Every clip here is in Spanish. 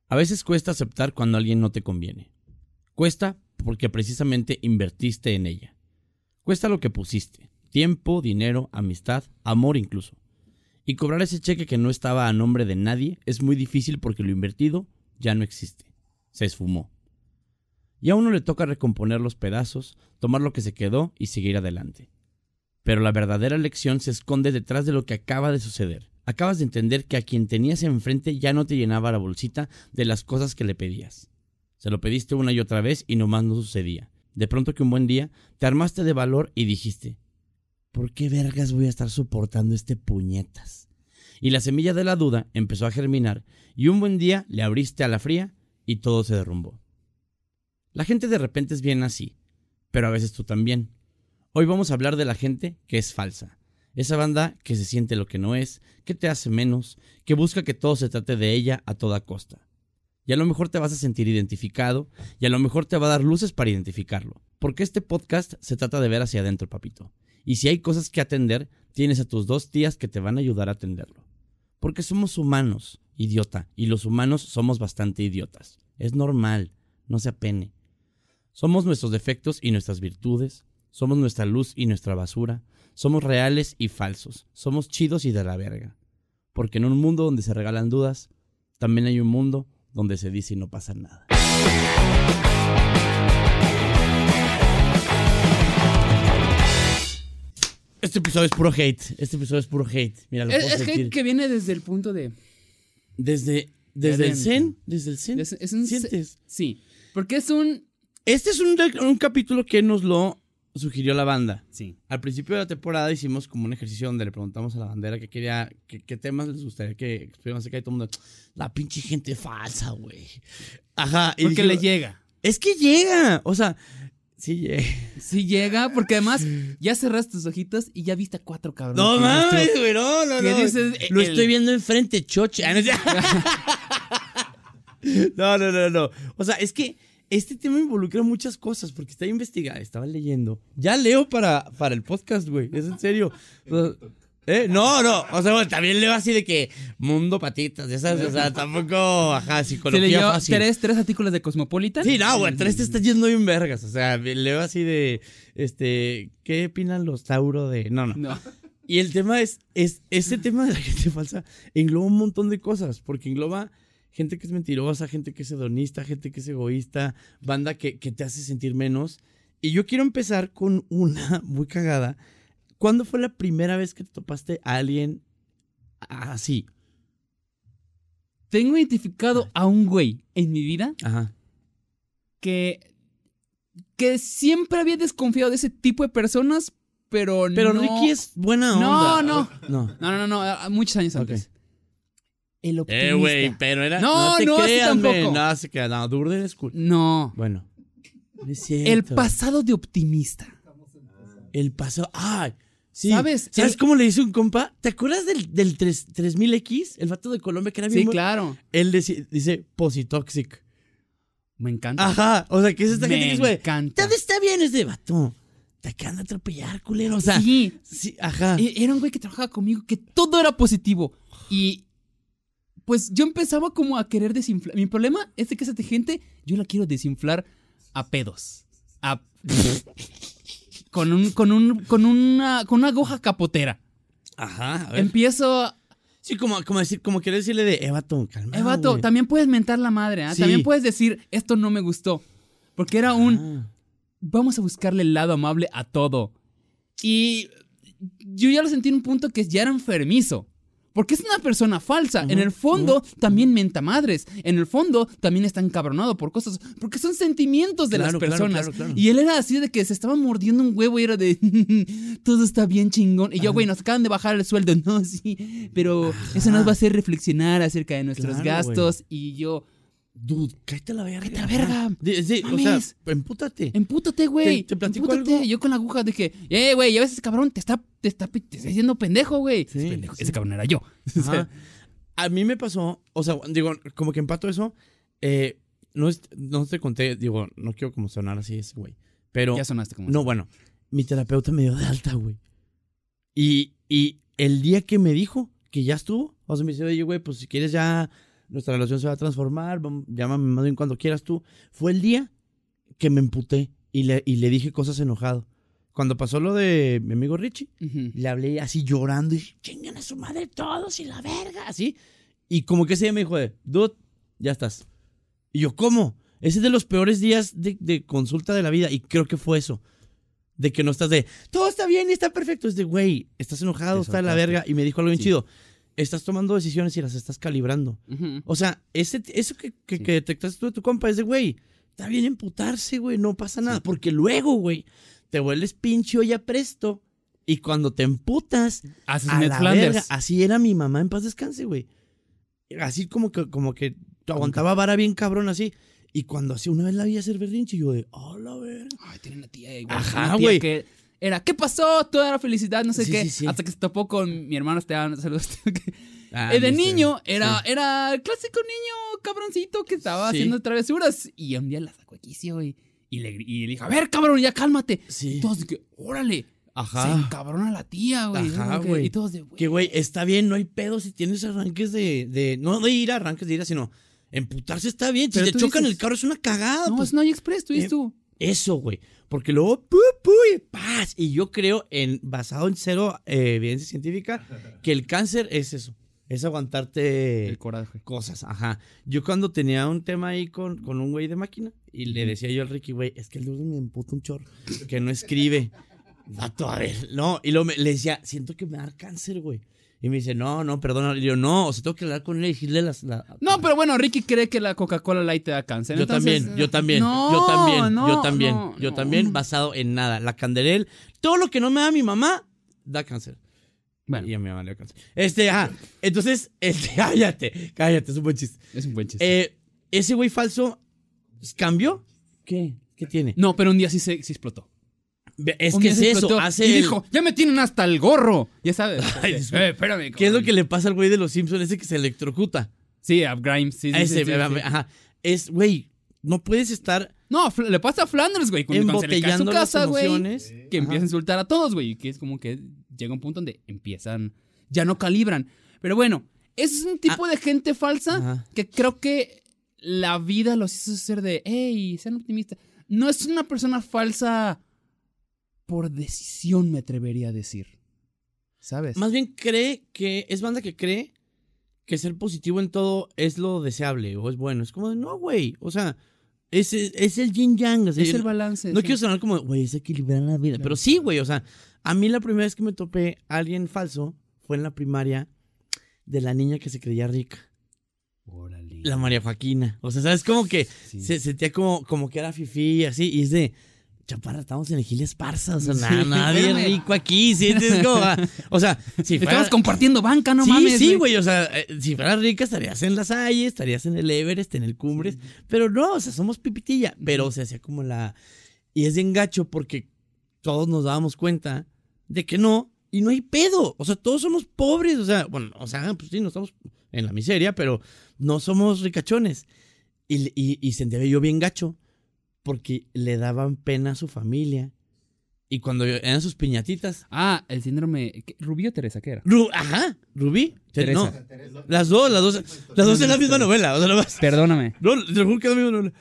A veces cuesta aceptar cuando alguien no te conviene. Cuesta porque precisamente invertiste en ella. Cuesta lo que pusiste. Tiempo, dinero, amistad, amor incluso. Y cobrar ese cheque que no estaba a nombre de nadie es muy difícil porque lo invertido ya no existe. Se esfumó. Y a uno le toca recomponer los pedazos, tomar lo que se quedó y seguir adelante. Pero la verdadera lección se esconde detrás de lo que acaba de suceder. Acabas de entender que a quien tenías enfrente ya no te llenaba la bolsita de las cosas que le pedías. Se lo pediste una y otra vez y nomás no sucedía. De pronto que un buen día te armaste de valor y dijiste: ¿por qué vergas voy a estar soportando este puñetas? Y la semilla de la duda empezó a germinar y un buen día le abriste a la fría y todo se derrumbó. La gente de repente es bien así, pero a veces tú también. Hoy vamos a hablar de la gente que es falsa. Esa banda que se siente lo que no es, que te hace menos, que busca que todo se trate de ella a toda costa. Y a lo mejor te vas a sentir identificado y a lo mejor te va a dar luces para identificarlo. Porque este podcast se trata de ver hacia adentro, papito. Y si hay cosas que atender, tienes a tus 2 tías que te van a ayudar a atenderlo. Porque somos humanos, idiota, y los humanos somos bastante idiotas. Es normal, no se apene. Somos nuestros defectos y nuestras virtudes, somos nuestra luz y nuestra basura, somos reales y falsos, somos chidos y de la verga. Porque en un mundo donde se regalan dudas, también hay un mundo donde se dice y no pasa nada. Este episodio es puro hate. Mira, lo puedo sentir. Hate que viene desde el punto de... Desde el zen. ¿Sientes? Sí, porque es un... Este es un capítulo que nos lo sugirió la banda. Sí. Al principio de la temporada hicimos como un ejercicio donde le preguntamos a la bandera que quería, qué temas les gustaría que exploráramos acá y todo el mundo, la pinche gente falsa, güey. Ajá. Y porque dije, le llega. Es que llega, o sea, sí llega. Sí llega, porque además ya cerraste tus ojitos y ya viste a 4 cabrones. No mames, güey, no. ¿Qué dices? Lo estoy viendo enfrente, choche. No. O sea, es que este tema involucra muchas cosas porque estaba investigando, estaba leyendo. Ya leo para el podcast, güey. Es en serio. No. O sea, bueno, también leo así de que mundo patitas, ya sabes. O sea, tampoco, psicología ¿Se leyó fácil. 3 artículos de Cosmopolitan? Sí, no, güey, 3 te está yendo bien vergas. O sea, leo así de, ¿qué opinan los Tauro de...? No. Y el tema es ese tema de la gente falsa engloba un montón de cosas, porque engloba gente que es mentirosa, gente que es hedonista, gente que es egoísta, banda que te hace sentir menos. Y yo quiero empezar con una muy cagada. ¿Cuándo fue la primera vez que te topaste a alguien así? Tengo identificado a un güey en mi vida que siempre había desconfiado de ese tipo de personas, pero no... Ricky es buena onda. No, muchos años antes. El optimista. Güey, pero era... No te creas, tampoco. No, se queda. No, Durden es cool. No. Bueno. No es cierto. El pasado de optimista. El pasado... ¡Ay! Sí. ¿Sabes cómo le dice un compa? ¿Te acuerdas del 3000X? El vato de Colombia que era bien... Sí, claro. Él dice Positoxic. Me encanta. Ajá. O sea, ¿qué es esta gente que es, güey? Me encanta. Todo está bien, es de vato. Te acaban de atropellar, culero. O sea... Sí. Ajá. Era un güey que trabajaba conmigo, que todo era positivo. Y... pues yo empezaba como a querer desinflar. Mi problema es de que esa gente, yo la quiero desinflar a pedos. Con una aguja capotera. Ajá, a ver. Empiezo... Sí, como querer decirle de, vato, calma. Vato, también puedes mentar la madre, ¿eh? Sí. También puedes decir, esto no me gustó. Porque era vamos a buscarle el lado amable a todo. Y yo ya lo sentí en un punto que ya era enfermizo. Porque es una persona falsa. En el fondo también menta madres. En el fondo también está encabronado por cosas. Porque son sentimientos de las personas. Claro. Y él era así de que se estaba mordiendo un huevo y era de todo está bien chingón. Y yo, güey, nos acaban de bajar el sueldo. No, sí. Pero eso nos va a hacer reflexionar acerca de nuestros gastos. Güey. Y yo... dude, cállate a la verga. Cállate a la verga. Sí, o sea, empútate. Empútate, güey. ¿Te platico algo? Yo con la aguja dije, güey, ya ves ese cabrón, te está diciendo pendejo, güey. Sí, pendejo. Sí. Ese cabrón era yo. A mí me pasó, o sea, digo, como que empato eso. No te conté, digo, no quiero como sonar así ese güey. Pero... ya sonaste como... no, bueno, mi terapeuta me dio de alta, güey. Y el día que me dijo que ya estuvo, o sea, me dice, oye, güey, pues si quieres ya... nuestra relación se va a transformar, llámame más bien cuando quieras tú. Fue el día que me emputé y le dije cosas enojado. Cuando pasó lo de mi amigo Richie, le hablé así llorando y chingan a su madre todos y la verga, así. Y como que ese día me dijo, dude, ya estás. Y yo, ¿cómo? Ese es de los peores días de consulta de la vida y creo que fue eso. De que no estás todo está bien y está perfecto. Es de, güey, estás enojado, está de la verga. Y me dijo algo bien chido. Estás tomando decisiones y las estás calibrando. O sea, eso que detectaste tú de tu compa es de, güey, está bien emputarse, güey, no pasa nada. Porque luego, güey, te vuelves pinche olla presto y cuando te emputas haces a Ned la Flanders. verga, así era mi mamá en paz descanse, güey. Así como que aguantaba vara bien cabrón así. Y cuando así una vez la vi hacer berrinche, yo la verga. Ay, tiene una tía igual. Ajá, una tía güey. que era, ¿qué pasó? Toda era felicidad, no sé Sí, qué. sí, sí. Hasta que se topó con mi hermano Esteban. Saludos. Ah, De mister. niño era el clásico niño cabroncito que estaba Sí. haciendo travesuras. Y un día la sacó a quicio, güey. Y le dije, a ver, cabrón, ya cálmate. Sí. Y todos de que, órale. Ajá. Se encabrona la tía, güey. Ajá, Como que- güey. Y todos de, Que, güey, está bien, no hay pedo si tienes arranques no de ira, arranques de ira, sino emputarse está bien. Si Pero te tú chocan dices, el carro es una cagada. no, pues, es No Hay Express, tú dices tú. eso, güey. Porque luego, paz. Y yo creo, basado en cero evidencia científica, que el cáncer es eso. Es aguantarte El coraje. cosas, ajá. Yo cuando tenía un tema ahí con un güey de máquina y le decía yo al Ricky, güey, es que el dude me emputa un chorro, que no escribe. Vato, a ver, no. Y luego le decía, siento que me da cáncer, güey. Y me dice, no, perdona. Y yo, no, o sea, tengo que hablar con él y decirle No, pero bueno, Ricky cree que la Coca-Cola Light te da cáncer. Yo entonces, también, no, yo también, basado en nada. La Canderel, todo lo que no me da mi mamá, da cáncer. Bueno, Y a mi mamá le da cáncer. Entonces, cállate, es un buen chiste. es un buen chiste. Ese güey falso, ¿cambió? ¿Qué tiene? No, pero un día sí explotó. Es Un que día es se eso, explotó y dijo, ya me tienen hasta el gorro. Ya sabes. Ay, disculpa. Espérame. ¿Qué es lo que le pasa al güey de los Simpsons? Ese que se electrocuta. Sí, a Grimes. Sí, A ese, sí. ajá. Güey, no puedes estar No, le pasa a Flanders, güey. Cuando se le cae su embotellando las casa, güey. emociones. Que empieza a insultar a todos, güey. Que es como que llega un punto donde empiezan, ya no calibran. Pero bueno, ese es un tipo de gente falsa Ajá. que creo que la vida los hizo ser de, hey, sean optimistas. No es una persona falsa por decisión, me atrevería a decir. ¿Sabes? Más bien es banda que cree que ser positivo en todo es lo deseable o es bueno. Es como, no, güey. O sea, es el yin yang. O sea, es el balance. no sí. quiero sonar como, güey, es equilibrar la vida. Claro. Pero sí, güey. O sea, a mí la primera vez que me topé a alguien falso fue en la primaria de la niña que se creía rica. Órale. La María Joaquina. O sea, ¿sabes? Como que Sí. se sentía como que era fifí, así. Y es de, chaparra, estamos en el Gil Esparza. O sea, Sí, nadie espérame. rico aquí. ¿Sí? Es como, o sea, si fuera... Estamos compartiendo banca, no sí, mames. sí, güey. O sea, si fueras rica estarías en La Salle, estarías en el Everest, en el Cumbres. Pero no, o sea, somos pipitilla. Pero se hacía como la... Y es de engacho porque todos nos dábamos cuenta de que no. Y no hay pedo. O sea, todos somos pobres. O sea, bueno, pues sí, no estamos en la miseria, pero no somos ricachones. Y sentía yo bien gacho porque le daban pena a su familia. Y cuando eran sus piñatitas... Ah, el síndrome. ¿Rubí o Teresa qué era? Rubí. Teresa. No, las dos en la misma novela. O sea, nomás. Perdóname. No, te lo juro que es la misma novela.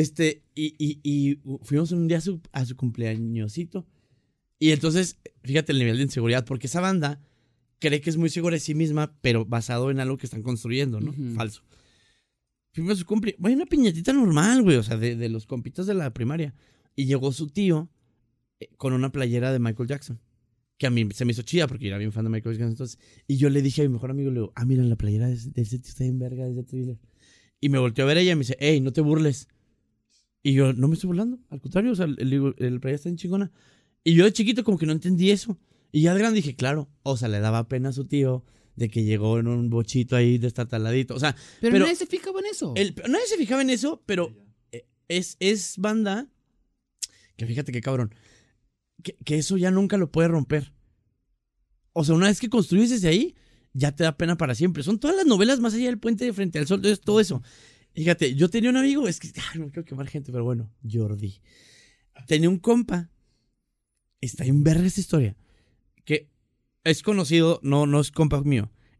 Y fuimos un día a su cumpleañosito. Y entonces, fíjate el nivel de inseguridad, porque esa banda cree que es muy segura de sí misma, pero basado en algo que están construyendo, ¿no? Ujú. Falso. Fuimos a su cumple. Güey, una piñatita normal, güey, o sea, de los compitas de la primaria. Y llegó su tío con una playera de Michael Jackson, que a mí se me hizo chida porque era bien fan de Michael Jackson. Entonces, y yo le dije a mi mejor amigo, le digo, mira, la playera de ese tío está bien verga, de ese thriller. Y me volteó a ver ella y me dice, hey, no te burles. Y yo, no me estoy burlando, al contrario, o sea, el playera está bien chingona. Y yo de chiquito como que no entendí eso. Y ya de grande dije, claro, o sea, le daba pena a su tío de que llegó en un bochito ahí destataladito. O sea, Pero nadie se fijaba en eso. nadie se fijaba en eso, pero es banda que fíjate que cabrón, que eso ya nunca lo puede romper. O sea, una vez que construyes desde ahí, ya te da pena para siempre. Son todas las novelas más allá del puente de Frente al Sol, es todo eso. Fíjate, yo tenía un amigo, es que no quiero quemar gente, pero bueno, Jordi. Tenía un compa, está en verga esta historia, que es conocido, no es compa mío,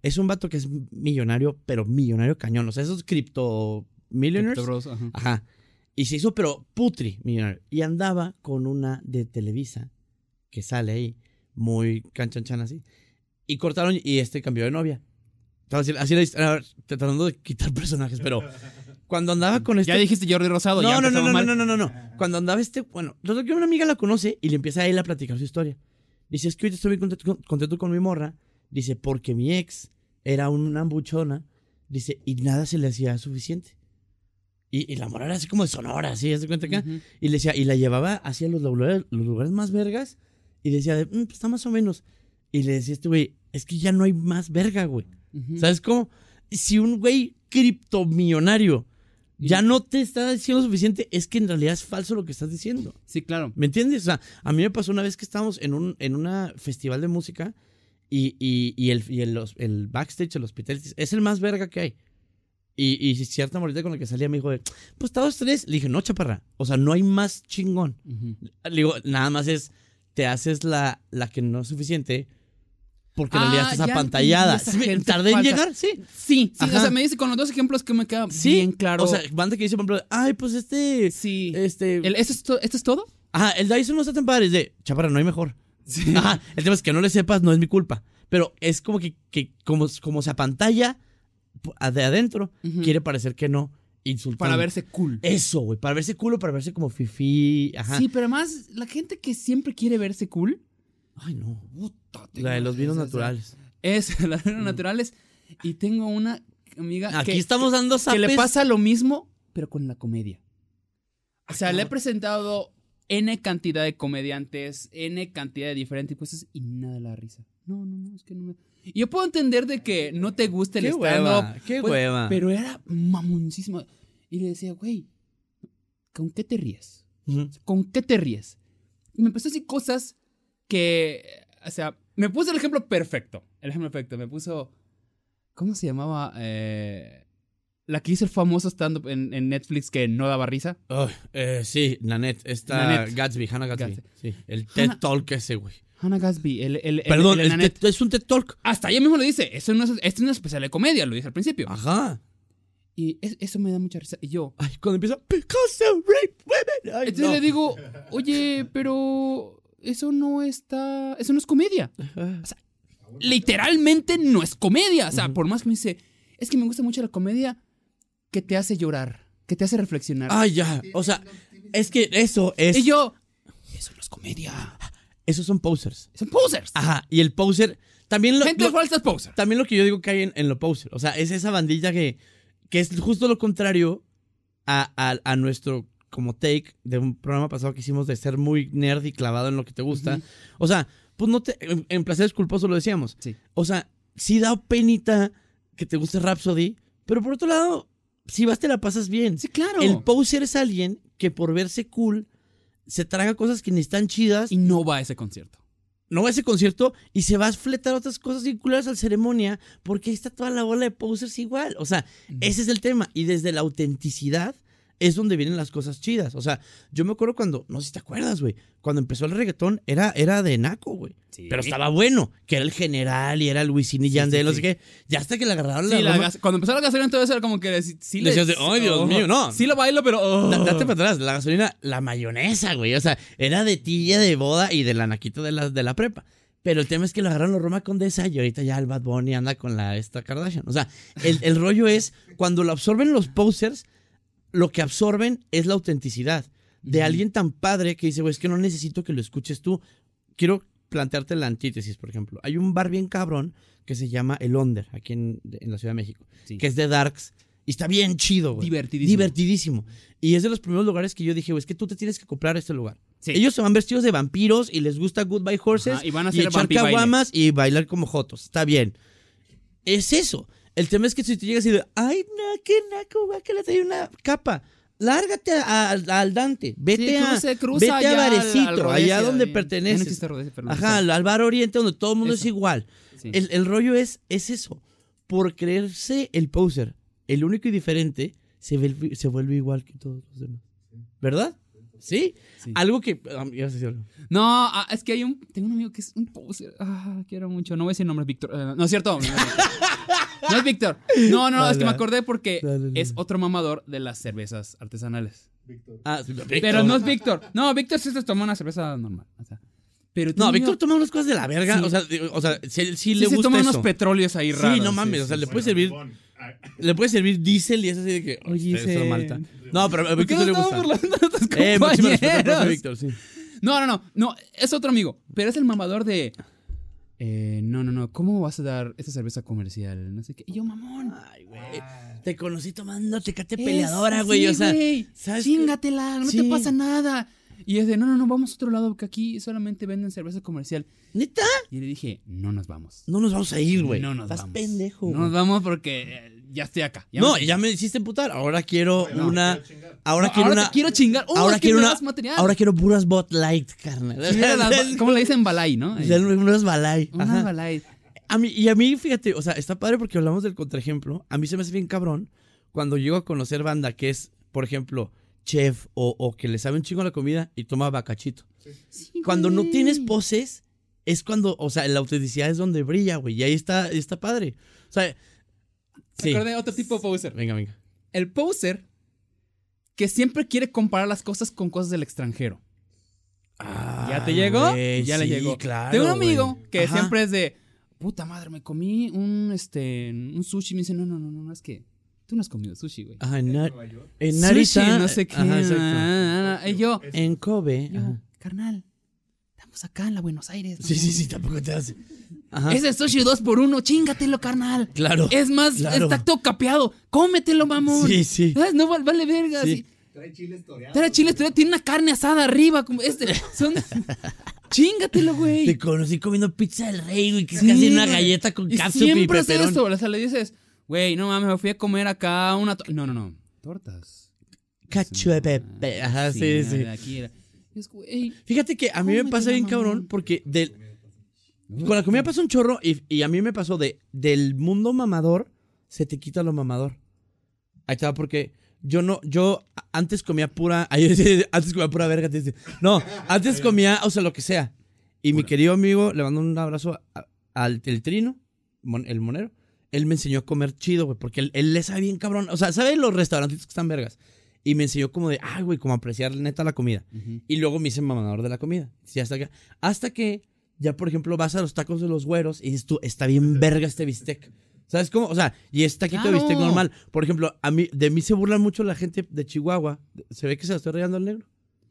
Es un vato que es millonario, pero millonario cañón. O sea, esos cripto millionaires. Bros, ajá. Ajá. Y se hizo, pero putri millonario. Y andaba con una de Televisa, que sale ahí, muy canchanchan así. Y cortaron y cambió de novia. Así tratando de quitar personajes, pero cuando andaba con Ya dijiste Jordi Rosado, ya empezamos mal. No. Cuando andaba bueno, resulta que una amiga la conoce y le empieza a él a platicar su historia. Dice, es que ahorita estoy muy contento con mi morra. Dice, porque mi ex era una buchona. Dice, y nada se le hacía suficiente. Y la morra era así como de Sonora, así, ¿se cuenta acá? Uh-huh. Y le decía, y la llevaba hacia los lugares más vergas. Y decía, pues está más o menos. Y le decía este güey, es que ya no hay más verga, güey. Uh-huh. ¿Sabes cómo? Si un güey criptomillonario ya no te está diciendo suficiente, es que en realidad es falso lo que estás diciendo. Sí, claro. ¿Me entiendes? O sea, a mí me pasó una vez que estábamos en un festival de música y el backstage, el hospital, es el más verga que hay. Y cierta morrita con la que salía me dijo, pues todos tres. Le dije, no, chaparra, o sea, no hay más chingón. Uh-huh. Le digo, nada más te haces la que no es suficiente porque en realidad estás apantallada. ¿Tardé en llegar? Sí. Sí, o sea, me dice con los dos ejemplos que me queda bien claro. O sea, banda que dice, por ejemplo, ay, pues Sí. ¿Esto es todo? Ajá, el Dyson no está tan padre. Es de, chaparra, no hay mejor. Sí. Ajá, el tema es que no le sepas, no es mi culpa. Pero es como que como se apantalla de adentro, Uh-huh. quiere parecer que no. Insultando. Para verse cool. Eso, güey, para verse cool o para verse como fifí. Ajá. Sí, pero además, la gente que siempre quiere verse cool. Ay, no. Puta, La de los vinos naturales. Es la de los naturales. Y tengo una amiga Aquí estamos dando que le zapes. pasa lo mismo, pero con la comedia. O sea, le he presentado N cantidad de comediantes, N cantidad de diferentes cosas y nada la risa. No, es que no me... Y yo puedo entender de que no te guste el stand-up. Qué hueva. Pero era mamoncísimo. Y le decía, güey, ¿con qué te ríes? Uh-huh. ¿Con qué te ríes? Y me empezó a decir cosas que, o sea, me puso el ejemplo perfecto. Me puso, ¿cómo se llamaba? La que hizo el famoso stand-up en Netflix que no daba risa. Sí, Nanette. Gatsby, Hannah Gatsby. Sí, el TED Talk ese, güey. Hannah Gatsby, Perdón, el Nanette. es un TED Talk. Hasta ella mismo lo dice, esto no es una especial de comedia, lo dice al principio. Ajá. Y eso me da mucha risa. Y yo... Ay, cuando empieza, because they rape women. Ay, entonces le digo, oye, pero eso no es comedia. O sea, literalmente no es comedia. O sea, por más que me dice, es que me gusta mucho la comedia que te hace llorar, que te hace reflexionar. Ay, ya. O sea, es que eso es... Y yo, eso no es comedia. Esos son posers. Son posers. Ajá. Y el poser... También Gente falsa es poser. También lo que yo digo que hay en lo poser. O sea, es esa bandilla que es justo lo contrario a nuestro como take de un programa pasado que hicimos de ser muy nerd y clavado en lo que te gusta. Uh-huh. O sea, pues no te... En Placeres Culposos lo decíamos. Sí. O sea, sí da penita que te guste Rhapsody, pero por otro lado, si vas te la pasas bien. Sí, claro. El poser es alguien que por verse cool se traga cosas que ni están chidas. Y no va a ese concierto. No va a ese concierto y se va a fletar otras cosas vinculadas a la ceremonia porque ahí está toda la bola de posers igual. O sea, ese es el tema. Y desde la autenticidad es donde vienen las cosas chidas. O sea, yo me acuerdo cuando, no sé si te acuerdas, güey, cuando empezó el reggaetón era de naco, güey. Sí. Pero estaba bueno, que era el General y era el Wisin y Yandel, no sé qué. Ya hasta que le agarraron cuando empezó la gasolina todo eso era como que sí le decías de, ay, Dios mío, no. Sí lo bailo, pero... Date para atrás, la gasolina, la mayonesa, güey. O sea, era de tía de boda y del anaquito de la prepa. Pero el tema es que lo agarraron los Roma Condesa y ahorita ya el Bad Bunny anda con esta Kardashian. O sea, el rollo es, cuando lo absorben los posers, lo que absorben es la autenticidad de alguien tan padre que dice, güey, es que no necesito que lo escuches tú. Quiero plantearte la antítesis, por ejemplo. Hay un bar bien cabrón que se llama El Onder, aquí en la Ciudad de México, que es de Darks y está bien chido, güey. Divertidísimo. Y es de los primeros lugares que yo dije, güey, es que tú te tienes que comprar este lugar. Sí. Ellos se van vestidos de vampiros y les gusta Goodbye Horses. Ajá, y van a hacer echar caguamas y bailar como jotos. Está bien. Es eso. El tema es que si te llegas y dices, ay, no, qué naco, güey, que le trae una capa. Lárgate al Dante. Vete a Varecito, allá donde perteneces. Ajá, al Bar Oriente, donde todo el mundo es igual. Sí. El rollo es eso. Por creerse el poser, el único y diferente, se vuelve igual que todos los demás. ¿Verdad? ¿Sí? Sí. Algo que... ibas a decir algo. No, es que tengo un amigo que es un poser. Quiero mucho. No voy a decir nombres, Víctor. No es cierto. No es Víctor. No, es que me acordé porque es otro mamador de las cervezas artesanales. Víctor. Víctor. Pero no es Víctor. No, Víctor sí se tomó una cerveza normal. O sea, pero No, tío, Víctor toma unas cosas de la verga. Sí. O sea, sí sí le se gusta toma eso. unos petróleos ahí Sí, raros. no mames. O sea, le puede servir... Le puede servir diésel y es así de que... Oye, Ustedes son Malta. No, pero a ¿Por qué Víctor sí le nos gusta. estamos burlando de tus Máximo respeto al profe compañeros? Víctor, sí. No, es otro amigo, pero es el mamador de... No, ¿cómo vas a dar esta cerveza comercial? No sé qué. Y yo, mamón. Ay, güey. Te conocí tomando Tecate peleadora, Esa, güey. sí, O sea, güey. ¿sabes? Chingatela, no Sí. te pasa nada. Y es de, no, vamos a otro lado, que aquí solamente venden cerveza comercial. ¿Neta? Y le dije, no nos vamos. No nos vamos a ir, güey. No nos Estás vamos. pendejo. No nos vamos porque ya estoy acá. No, ya me hiciste emputar. Ahora quiero No, una... quiero chingar. Ahora quiero una... te quiero chingar. Ahora Es que quiero me una... das material. Ahora quiero puras Bud Light, carnal. Sí, ¿cómo le dicen balay, no? Unos balay. Unas Ajá. balay. A mí, fíjate, o sea, está padre porque hablamos del contraejemplo. A mí se me hace bien cabrón cuando llego a conocer banda que es, por ejemplo, chef o que le sabe un chingo a la comida y toma bacachito. Sí, Cuando no güey. tienes poses, es cuando, o sea, la autenticidad es donde brilla, güey. Y ahí está padre. O sea, Me acordé de otro tipo de poser. Venga. El poser que siempre quiere comparar las cosas con cosas del extranjero. ¿Ya te llegó? Güey, Ya le sí, llegó. Claro, Tengo un amigo güey. que Ajá. siempre es de, puta madre, me comí un sushi. Me dice, no, es que tú no has comido sushi, güey. Ajá, en Nueva York. Narita. Sushi, no sé qué. Ajá, exacto. Y yo, En Kobe. Ajá. carnal, estamos acá en la Buenos Aires. Sí, tampoco te hace. Ajá. Ese sushi 2x1, chingatelo, carnal. Claro. Es más, claro. está todo capeado. Cómetelo, mamón. Sí. No vale verga. Sí. Sí. Trae chiles toreados. Trae chile, tiene una carne asada arriba. Como Chingatelo, güey. Te conocí comiendo pizza del rey, güey, que es Sí, casi una güey. galleta con Y catsup y siempre hace peperón. eso. O sea, le dices, güey, no mames, me fui a comer acá una... No. Tortas. Cacho de pepe. Ajá, sí. Aquí era. Es, güey, Fíjate que a mí me Cómetela, pasa bien mamón. cabrón porque con la comida pasa un chorro y a mí me pasó del mundo mamador se te quita lo mamador. Ahí está, porque yo antes comía pura, antes comía pura verga. No, antes comía, o sea, lo que sea. Y mi querido amigo, le mando un abrazo al el Trino, el monero. Él me enseñó a comer chido, güey, porque él le sabe bien cabrón. O sea, sabe los restaurantitos que están vergas. Y me enseñó como de, güey, como apreciar neta la comida. Y luego me hice mamador de la comida. Sí, hasta que ya, por ejemplo, vas a los tacos de los güeros y dices tú, está bien verga este bistec. ¿Sabes cómo? O sea, y es taquito de bistec Claro. normal. Por ejemplo, de mí se burlan mucho la gente de Chihuahua. ¿Se ve que se la estoy regando al negro?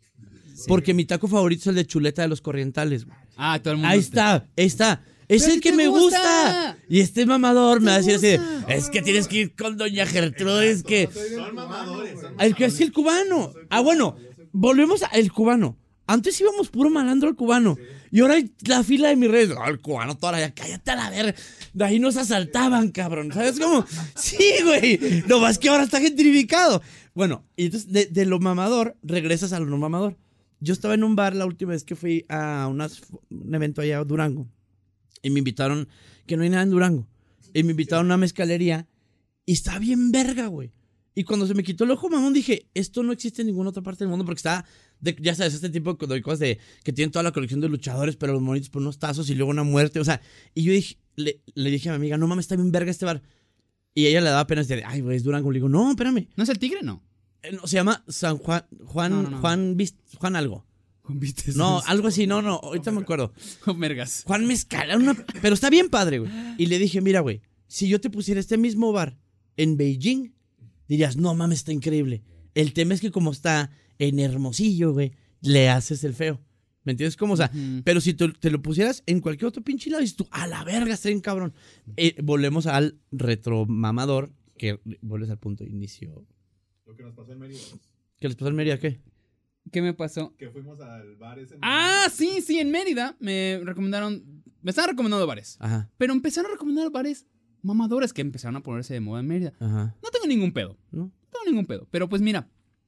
Sí. Porque mi taco favorito es el de chuleta de los Corrientales, güey. Todo el mundo. Ahí está. Es Pero el si que te me gusta. gusta. Y este mamador me va a decir así de, gusta. es que tienes que ir con doña Gertrudis, que... Son mamadores. El que es el cubano. Bueno, volvemos al cubano. Antes íbamos puro malandro al cubano. Y ahora hay la fila de mis redes. El cubano todavía, cállate a la verga. De ahí nos asaltaban, cabrón. ¿Sabes cómo? Sí, güey. No más que ahora está gentrificado. Bueno, y entonces de lo mamador, regresas a lo no mamador. Yo estaba en un bar la última vez que fui a un evento allá a Durango. Y me invitaron, que no hay nada en Durango. Y me invitaron a una mezcalería. Y está bien verga, güey. Y cuando se me quitó el ojo mamón dije, esto no existe en ninguna otra parte del mundo porque está, ya sabes, este tipo de cosas que tienen toda la colección de luchadores, pero los monitos por unos tazos y luego una muerte, o sea, y yo dije, le dije a mi amiga, no mames, está bien verga este bar. Y ella le daba pena decir, ay, güey, es Durango. Le digo, no, espérame. ¿No es el tigre? No. No, se llama San Juan, No. Juan algo. Juan Vistes. No, algo así, no, ahorita me acuerdo. Juan Vergas. Juan Mezcal, pero está bien padre, güey. Y le dije, mira, güey, si yo te pusiera este mismo bar en Beijing, dirías, no mames, está increíble. El tema es que como está en Hermosillo, güey, le haces el feo. ¿Me entiendes cómo? O sea, pero si te lo pusieras en cualquier otro pinche lado, dices tú, a la verga, está bien cabrón. Volvemos al retromamador, que vuelves al punto de inicio. Lo que nos pasó en Mérida. ¿Qué les pasó en Mérida? ¿Qué? ¿Qué me pasó? Que fuimos al bar ese. Sí, en Mérida me estaban recomendando bares. Ajá, Pero empezaron a recomendar bares mamadores que empezaron a ponerse de moda en Mérida. ajá. No tengo ningún pedo. ¿No? Pero pues mira,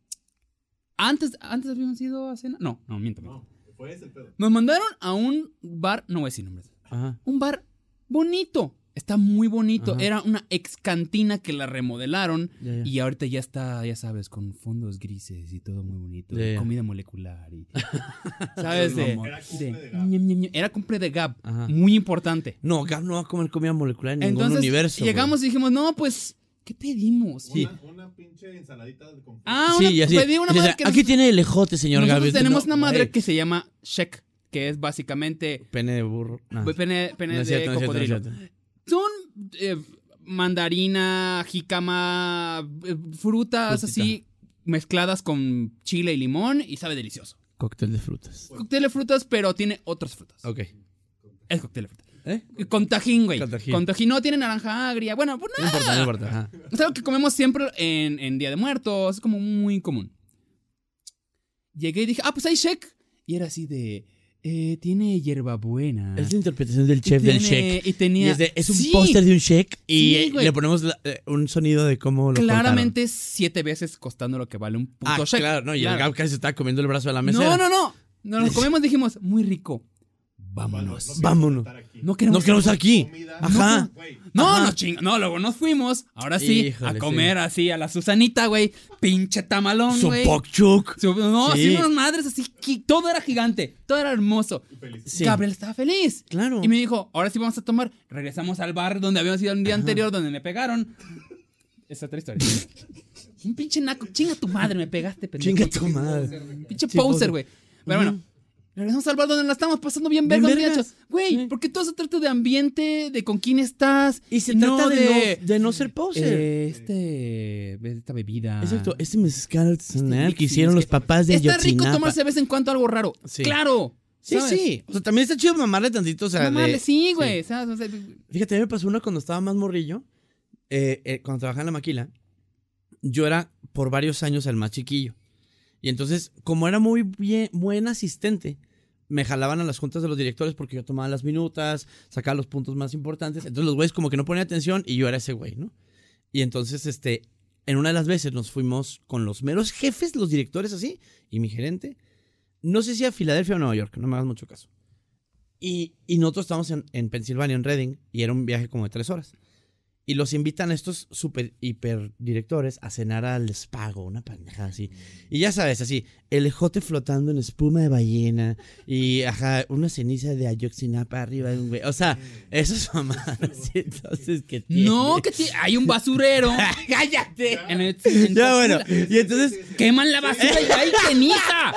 antes habíamos ido a cenar. No, miento. No, fue ese el pedo. Nos mandaron a un bar, no voy a decir nombres. Ajá. Un bar bonito. Está muy bonito. Ajá. Era una ex cantina que la remodelaron. Ya. Y ahorita ya está, ya sabes, con fondos grises y todo muy bonito. Ya. Comida molecular. Y, ¿sabes? Era cumple de Gap. Era cumple de Gap. Ajá. Muy importante. No, Gab no va a comer comida molecular en ningún Entonces universo. llegamos y dijimos, no, pues, ¿qué pedimos? Sí. Una pinche ensaladita con Ah, güey. una, Sí, y así. pedí una Y dice, madre que aquí tiene el ejote, señor nosotros Gaby. tenemos No, una madre güey. que se llama Shek, que es básicamente Pene de burro. No. pene No es de cierto, no es cierto, no es cocodrilo. cierto. Son mandarina, jícama, frutas Frutita. así mezcladas con chile y limón y sabe delicioso. Cóctel de frutas. Cóctel de frutas, pero tiene otras frutas. Ok. Es cóctel de frutas. ¿Eh? Con tajín, güey. Con tajín. Con tajín. No tiene naranja agria. Bueno, pues No nada. importa, no importa. Ajá. Es algo que comemos siempre en Día de Muertos. Es como muy común. Llegué y dije, pues hay shake. Y era así de, tiene hierbabuena. Es la interpretación del chef del shake. Y tenía... Es un Sí, póster de un shake y Sí, güey. le ponemos un sonido de cómo lo claramente es 7 veces costando lo que vale un puto cortaron. shake. Claro, no, y Claro. el Gab casi se estaba comiendo el brazo de la mesera. No. Nos lo comemos, dijimos, muy rico. Vámonos. Vámonos. No queremos... Nos quedamos aquí. Comida. Ajá. Güey, No, no, luego nos fuimos. Ahora sí, Híjole, a comer así a la Susanita, güey. Pinche tamalón, Su güey. pokchuk. No, Sí. así unas madres así. Todo era gigante. Todo era hermoso. feliz. Sí. Gabriel estaba feliz. Claro. Y me dijo, ahora sí vamos a tomar. Regresamos al bar donde habíamos ido el día anterior, donde me pegaron. Es otra historia. Un pinche naco. Chinga tu madre, me pegaste, pendejo. Chinga tu madre. Pinche Sí, poser, poser. güey. Pero bueno. Regresamos al bar donde la estamos pasando bien Bien verga, vergas. muchachos. Güey, Sí. porque todo se trata de ambiente, de con quién estás. Y se no trata de no ser poser. Esta bebida. Exacto, este mezcal artesanal Este que hicieron los papás de Está rico Ayotzinapa. tomarse de vez en cuando algo raro. Sí. ¡Claro! Sí, ¿sabes? sí. O sea, también está chido mamarle tantito, o sea, Mamarle, sí, güey. ¿sabes? O sea, Fíjate, a mí me pasó una cuando estaba más morrillo, cuando trabajaba en la maquila, yo era por varios años el más chiquillo. Y entonces, como era muy buen asistente, me jalaban a las juntas de los directores porque yo tomaba las minutas, sacaba los puntos más importantes. Entonces los güeyes como que no ponían atención y yo era ese güey, ¿no? Y entonces, en una de las veces nos fuimos con los meros jefes, los directores así, y mi gerente. No sé si a Filadelfia o Nueva York, no me hagas mucho caso. Y nosotros estábamos en Pensilvania, en Reading, y era un viaje como de 3 horas. Y los invitan a estos super hiper directores a cenar al Spago, una pendejada así. Y ya sabes, así, el ejote flotando en espuma de ballena y, una ceniza de Ayotzinapa arriba de un güey. O sea, esas mamadas. Entonces, ¿qué tiene? no, que hay un basurero. ¡Cállate! en Ya, tu bueno. culo. Y entonces, Queman la basura y hay ceniza.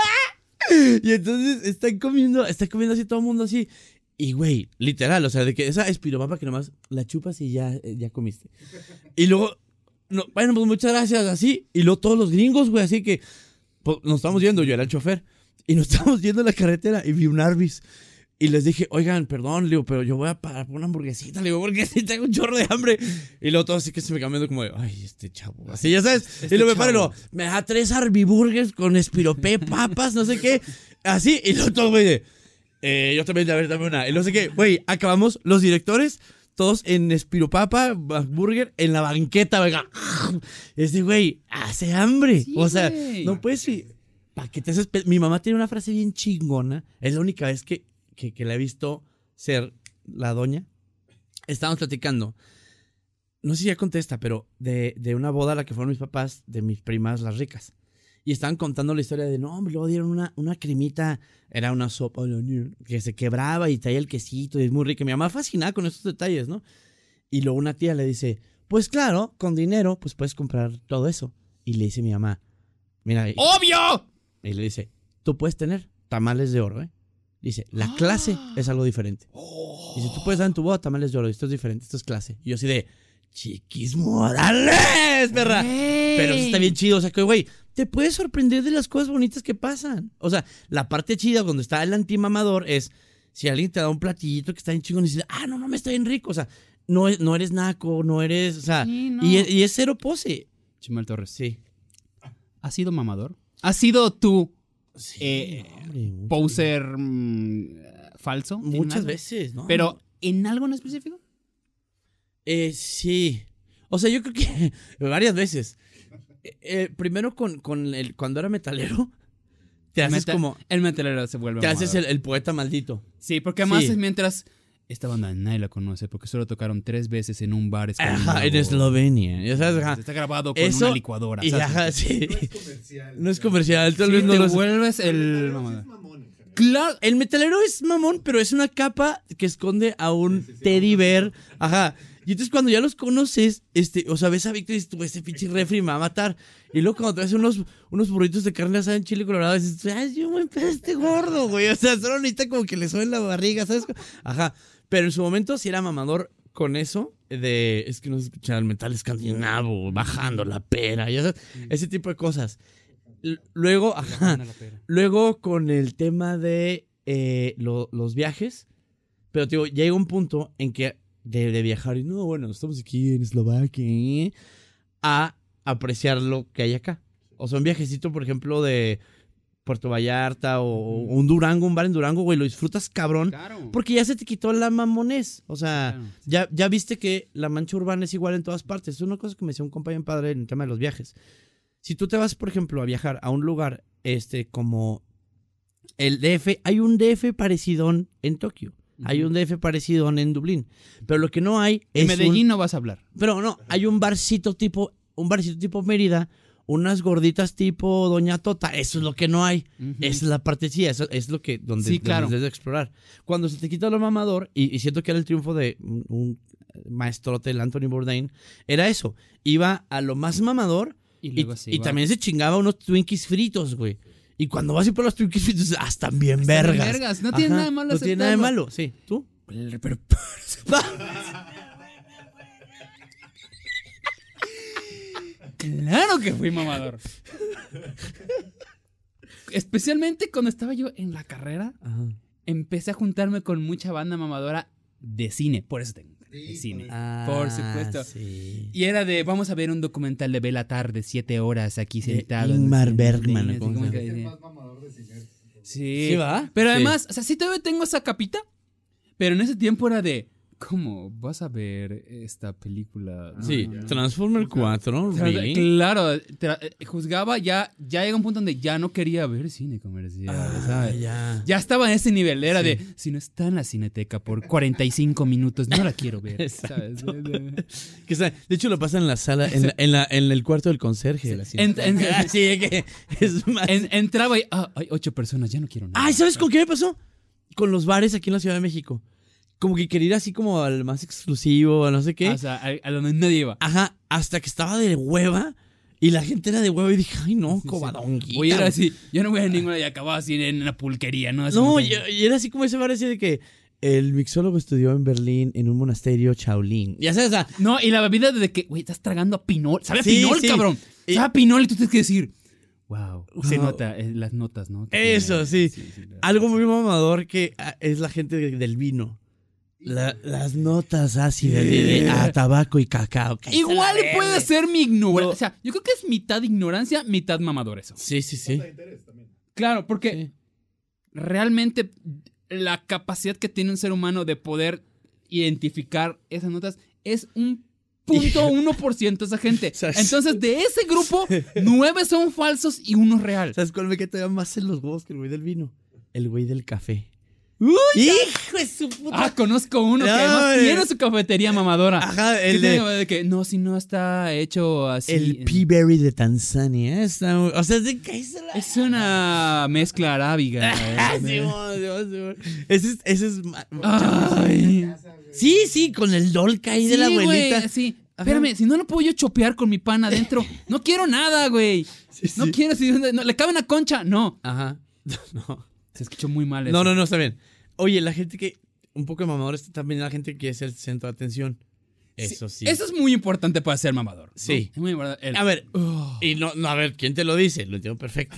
están comiendo así todo el mundo así. Y, güey, literal, o sea, de que esa espiropapa que nomás la chupas y ya comiste. Y luego, bueno, pues muchas gracias, así. Y luego todos los gringos, güey, así que pues, nos estamos yendo, yo era el chofer. Y nos estamos yendo en la carretera y vi un Arby's. Y les dije, oigan, perdón, le digo, pero yo voy a parar por una hamburguesita, le digo, porque sí tengo un chorro de hambre. Y luego todo así que se me cambiando como de, ay, este chavo, así, ya sabes. Y luego me paro y luego, me da 3 arbiburgers con espiropé, papas, no sé qué. Así, y luego todo, güey, de... yo también, a ver, dame una. Y no sé qué, güey, acabamos los directores, todos en espiropapa, burger, en la banqueta, venga. Güey, hace hambre. Sí, o sea, güey. no puedes ¿para qué te haces mi mamá tiene una frase bien chingona. Es la única vez que la he visto ser la doña. Estábamos platicando. No sé si ya contesta, pero de una boda a la que fueron mis papás, de mis primas, las ricas. Y estaban contando la historia de, no, hombre, luego dieron una cremita, era una sopa que se quebraba y traía el quesito y es muy rica. Mi mamá fascinada con estos detalles, ¿no? Y luego una tía le dice, pues claro, con dinero, pues puedes comprar todo eso. Y le dice mi mamá, mira, ¡Obvio! y le dice, tú puedes tener tamales de oro, ¿eh? Dice, la clase es algo diferente. Dice, tú puedes dar en tu boda tamales de oro, esto es diferente, esto es clase. Y yo así de, chiquis morales, perra. Güey. Pero eso está bien chido, o sea que, güey, te puedes sorprender de las cosas bonitas que pasan. O sea, la parte chida cuando está el antimamador es, si alguien te da un platillito que está bien chingón y dices, no me está bien rico. O sea, no eres naco, no eres, o sea, Sí, no. y es cero pose. Chimel Torres, Sí. ¿has sido mamador? ¿Has sido tú Sí, hombre, muchas poser falso? en Muchas algo? veces, ¿no? ¿Pero en algo en específico? Sí. O sea, yo creo que varias veces. Primero cuando era metalero, te haces como... El metalero se vuelve Te haces mamador. el poeta maldito. Sí, porque además Sí. mientras esta banda nadie la conoce porque solo tocaron 3 veces en un bar Ajá, escandinavo. en Eslovenia. Ya sabes, ajá. Está grabado con Eso, una licuadora. Y ¿sabes? ajá, sí. No es comercial. No es comercial, tal Sí, vez no te lo vuelves el El mamador. es mamón en general. Claro. El metalero es mamón, pero es una capa que esconde a un teddy bear. Ajá. Y entonces cuando ya los conoces, o sea, ves a Víctor y dices, tú, este pinche refri me va a matar. Y luego cuando te hacen unos burritos de carne asada en chile colorado, dices, ay, yo me pedo este gordo, güey. O sea, solo necesita como que le suene la barriga, ¿sabes? Ajá. Pero en su momento sí era mamador con eso es que no se escucha el metal escandinavo, bajando la pera, ya sabes, ese tipo de cosas. Luego, ajá. Luego con el tema de los viajes, pero digo, ya llega un punto en que de viajar y no, bueno, estamos aquí en Eslovaquia, a apreciar lo que hay acá. O sea, un viajecito, por ejemplo, de Puerto Vallarta o un Durango, un bar en Durango, güey, lo disfrutas cabrón. Claro. Porque ya se te quitó la mamonés. O sea, Claro. ya viste que la mancha urbana es igual en todas partes. Es una cosa que me decía un compañero padre en el tema de los viajes. Si tú te vas, por ejemplo, a viajar a un lugar como el DF, hay un DF parecidón en Tokio. Hay un DF parecido en Dublín. Pero lo que no hay es En Medellín no vas a hablar. Pero no, hay un barcito tipo Mérida, unas gorditas tipo Doña Tota. Eso es lo que no hay. Esa es la partecilla, eso es lo que donde Sí, claro. debes de explorar. Cuando se te quita lo mamador, y siento que era el triunfo de un maestrote, el Anthony Bourdain, era eso. Iba a lo más mamador y también se chingaba unos Twinkies fritos, güey. Y cuando vas a ir por los Twinkies fritos, están bien vergas. No tiene nada de malo No tiene nada de aceptarlo. malo, sí. ¿Tú? Pero claro que fui mamador. Especialmente cuando estaba yo en la carrera, Ajá. empecé a juntarme con mucha banda mamadora de cine. Por eso tengo de cine. Por supuesto. Sí. Y era de, vamos a ver un documental de Bela Tarde, 7 horas aquí De sentado. Ingmar en- Bergman, así ¿cómo como se que- Es el más mamador de cine. Sí. ¿Sí va? Pero Sí. además, o sea, sí todavía tengo esa capita, pero en ese tiempo era de, ¿cómo vas a ver esta película? No, Sí, no, no. Transformer 4, O sea, really? claro, juzgaba, ya llega un punto donde ya no quería ver cine comercial, ¿sabes? ya. Ya estaba en ese nivel, era Sí. de, si no está en la cineteca por 45 minutos, no la quiero ver, Exacto. ¿sabes? Que está- de hecho lo pasa en la sala, en el cuarto del conserje. de la cineteca. Sí, que es más. Entraba y, hay 8 personas, ya no quiero nada. Ay, ¿sabes con qué me pasó? Con los bares aquí en la Ciudad de México. Como que quería ir así como al más exclusivo, a no sé qué. O sea, a donde nadie iba. Ajá, hasta que estaba de hueva y la gente era de hueva y dije, ay no, Sí. cobadonguita. Voy a ir así, yo no voy a ninguna y acababa así en una pulquería, ¿no? Así No, como y, que- y era así como ese bar así de que el mixólogo estudió en Berlín en un monasterio Shaolin. Ya sabes, o sea, No, y la bebida de que, güey, estás tragando a pinol. ¿Sabe a Sí, pinol, sí. cabrón? Y- ¿Sabe a pinol? Y tú tienes que decir, wow. Se Wow. nota, las notas, ¿no? Que Eso, tiene. sí. Algo muy mamador que es la gente del vino. Las notas ácidas a tabaco y cacao. Cállate Igual la y puede verga. ser mi ignorancia. Bro. O sea, yo creo que es mitad ignorancia, mitad mamador eso. Sí, sí, sí. Falta de interés también. Claro, porque Sí. realmente la capacidad que tiene un ser humano de poder identificar esas notas es un .1% esa gente. ¿Sabes? Entonces, de ese grupo, 9 son falsos y 1 real. ¿Sabes cuál me queda todavía más en los huevos que el güey del vino? El güey del café. ¡Uy! ¡Hijo de su puta! Ah, conozco uno que No, además eh. tiene su cafetería mamadora. Ajá, Que el tiene de... de que no, si no está hecho así. El Peaberry de Tanzania. O sea, ¿de qué es la...? Es una mezcla arábiga. Simón. Ese es... Ay. Sí, sí, con el dolca ahí de la Sí, abuelita. güey, sí. Ajá. Espérame, si no lo puedo yo chopear con mi pan adentro, no quiero nada, güey. Sí, No sí. quiero, no, le cabe una concha. No. Ajá. No. Se escuchó muy mal eso. No, está bien. Oye, la gente que... Un poco de mamador está también la gente que quiere ser el centro de atención. Eso sí. Eso es muy importante para ser mamador. ¿no? Sí. Es muy importante. A ver, y no, a ver, ¿quién te lo dice? Lo entiendo perfecto.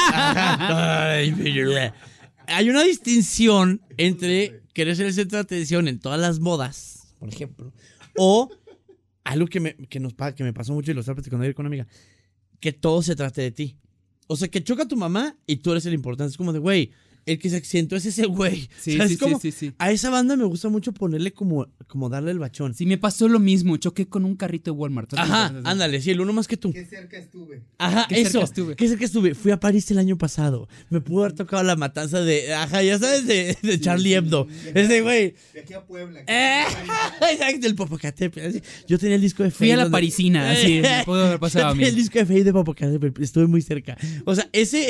Ay, hay una distinción entre querer ser el centro de atención en todas las bodas, por ejemplo, o algo que me pasó mucho y lo estaba platicando ayer con una amiga, que todo se trate de ti. O sea, que choca tu mamá y tú eres el importante. Es como de, güey, el que se accidentó es ese güey. Sí, ¿Sabes sí, cómo? sí. A esa banda me gusta mucho ponerle como darle el bachón. Sí, me pasó lo mismo. Choqué con un carrito de Walmart. Ajá, ándale, sí, el uno más que tú. Qué cerca estuve. Ajá, Qué cerca eso. estuve. Qué cerca estuve. Fui a París el año pasado. Me pudo haber tocado la matanza de. Ajá, ya sabes, de Charlie Hebdo. Ese güey. De aquí a Puebla. Exacto, del Popocatépetl. Yo tenía el disco de Fade. Fui a la donde- parisina, así, me pudo haber pasado Yo a mí. tenía el disco de Fade de Popocatépetl. Estuve muy cerca. O sea,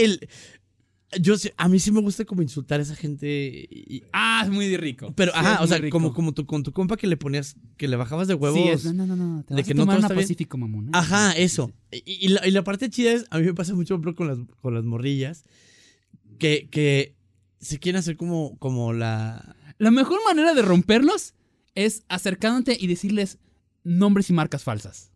a mí sí me gusta como insultar a esa gente. Ah, es muy rico. Pero, Sí, ajá, es o muy sea, rico. como con tu compa que le ponías, que le bajabas de huevos. Sí, no. Te de vas que a no tomar todo una está bien. Pacífico, mamón. ¿eh? Ajá, eso. Y la parte chida es, a mí me pasa mucho, por ejemplo, con las morrillas, que se quieren hacer como la... La mejor manera de romperlos es acercándote y decirles nombres y marcas falsas.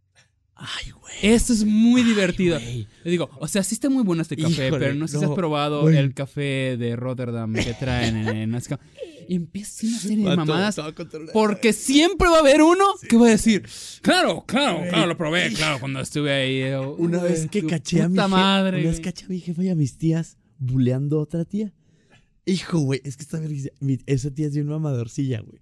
Ay, güey. Esto es muy divertido. güey. Le digo, o sea, sí está muy bueno este café, Híjole, pero no sé si no, has probado güey. el café de Rotterdam que traen en Azca. Y empieza una serie de Vato, mamadas. estaba controlado. Porque siempre va a haber uno que va a decir, claro, lo probé, cuando estuve ahí. Una vez que tu caché a mi puta madre, una vez güey. caché a mi jefa y a mis tías buleando a otra tía. Hijo, güey, es que esa tía es bien mamadorcilla, güey.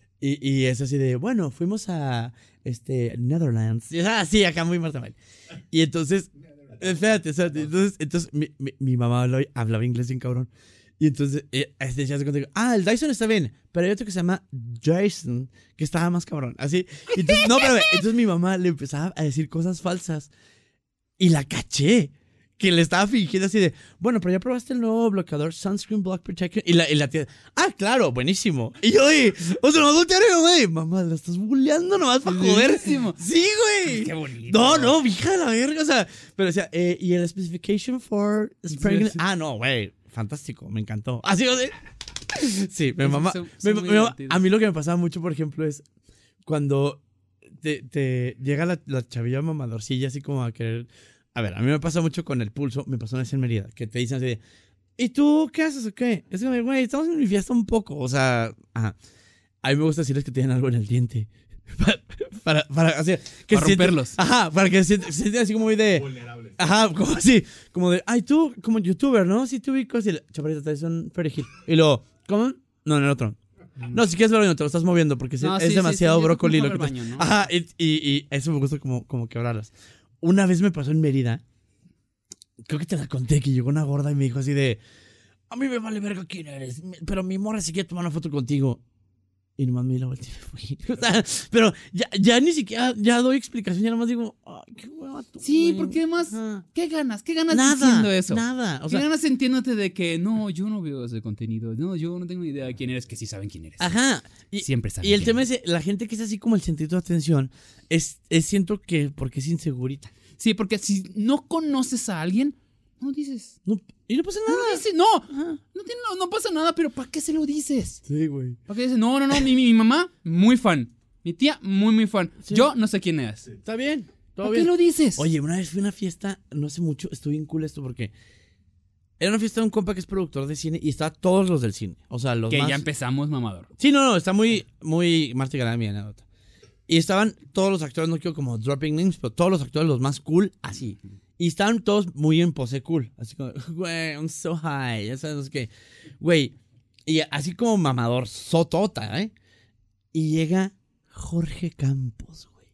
Y es así de, bueno, fuimos a Netherlands. Y es así, acá muy Marta May. Y entonces, espérate. Entonces mi mamá hablaba inglés bien cabrón. Y entonces, ya se cuenta, el Dyson está bien, pero hay otro que se llama Jason, que estaba más cabrón. Así. Y entonces, no, pero entonces mi mamá le empezaba a decir cosas falsas. Y la caché. Que le estaba fingiendo así de, bueno, pero ya probaste el nuevo bloqueador Sunscreen Block Protection. Y la tía, claro, buenísimo. Y yo, o sea, no voltearon, güey. Mamá, la estás bulleando nomás para joder. Buenísimo. Sí, güey. Qué bonito. No, hija de la verga. O sea, pero decía, y el specification for spring. No, güey. Fantástico, me encantó. Así, o sea. Sí, mi mamá. Son mi muy mamá- divertidos. a mí lo que me pasaba mucho, por ejemplo, es cuando te llega la chavilla mamadorcilla así como a querer. A ver, a mí me pasa mucho con el pulso. Me pasó una vez en Mérida, que te dicen así de, ¿y tú qué haces o qué? Es que, güey, estamos en mi fiesta un poco. O sea, ajá. A mí me gusta decirles que tienen algo en el diente. para así, que Para romperlos. Ajá, para que se sientan así como muy de. Vulnerables. Ajá, como así. Como de, tú, como youtuber, ¿no? Sí, tú ubicas. Y chaparrita, traes un perejil. Y luego, ¿cómo? No, en el otro. No, si quieres verlo, te lo estás moviendo porque No, es sí, demasiado sí, yo brócoli creo lo que que mejor al baño, ¿no? Ajá, y eso me gusta como quebrarlas. Una vez me pasó en Mérida. Creo que te la conté, que llegó una gorda y me dijo así de, a mí me vale verga quién eres, pero mi morra sí quiere tomar una foto contigo. Y nomás me di la vuelta y me fui. O sea, pero ya ni siquiera, ya doy explicación, ya nomás digo, ay, qué hueva tú, Sí, güey. porque además, Ajá. ¿qué ganas? ¿Qué ganas Nada, diciendo eso? nada. O ¿Qué sea, ganas sintiéndote de que no, yo no veo ese contenido? No, yo no tengo ni idea de quién eres, que sí saben quién eres. ajá. Siempre saben Y el quién tema eres. es, la gente que es así como el sentido de atención, siento que porque es insegurita. Sí, porque si no conoces a alguien, no dices. No, y no pasa No nada. lo dices, no. Ajá. No pasa nada, pero ¿para qué se lo dices? Sí, güey. ¿Para qué dices? No, mi mamá, muy fan. Mi tía, muy fan. Sí. Yo no sé quién es. Está bien, todo ¿Para bien. qué lo dices? Oye, una vez fui a una fiesta, no hace mucho, estuve bien cool esto porque era una fiesta de un compa que es productor de cine y está todos los del cine. O sea, los que más... ya empezamos, mamador. Sí, no, está muy Marta y Gareda mi anécdota. Y estaban todos los actores, no quiero como dropping names, pero todos los actores, los más cool, así. Y estaban todos muy en pose cool. Así como, güey, I'm so high. Ya sabes, no sé qué. Güey, y así como mamador, sotota, ¿eh? Y llega Jorge Campos, güey.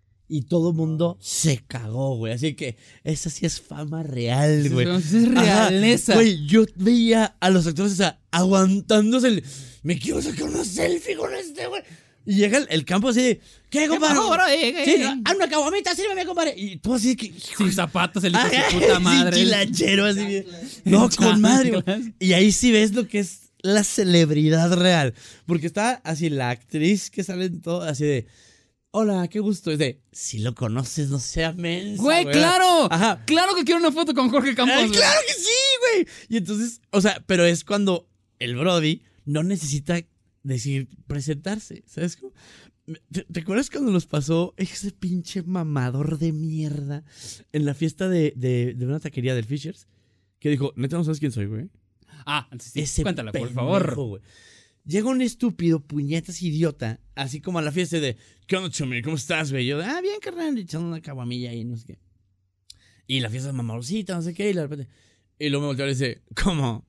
Y todo el mundo se cagó, güey. Así que esa sí es fama real, güey. Es realeza. Ajá. Güey, yo veía a los actores, o sea, aguantándose el... Me quiero sacar una selfie con este, güey. Y llega el campo así de... ¿Qué, compadre? Sí, haz una caguamita, sírveme, compadre. Y tú así que... Sin zapatos, el hijo de Ajá, su puta madre. Sí, quilachero, así bien. No, con madre, güey. Y ahí sí ves lo que es la celebridad real. Porque está así la actriz que sale en todo, así de... Hola, qué gusto. Es de... Si lo conoces, no sea mensa, Güey, claro. Ajá. Claro que quiero una foto con Jorge Campos. güey. ¡Claro que sí, güey! Y entonces, o sea, pero es cuando el Brody no necesita decir presentarse, ¿sabes cómo? ¿Te acuerdas cuando nos pasó ese pinche mamador de mierda en la fiesta de una taquería del Fishers? Que dijo, neta, no sabes quién soy, güey. Ah, sí, Ese cuéntala, por pendejo, favor. güey. Llega un estúpido, puñetas idiota, así como a la fiesta de, ¿qué onda, chumi? ¿Cómo estás, güey? Yo, bien, carnal, echando una caguamilla ahí, no sé qué. Y la fiesta es mamadorcita, no sé qué, y de repente... Y luego me volteó y le dice, ¿cómo?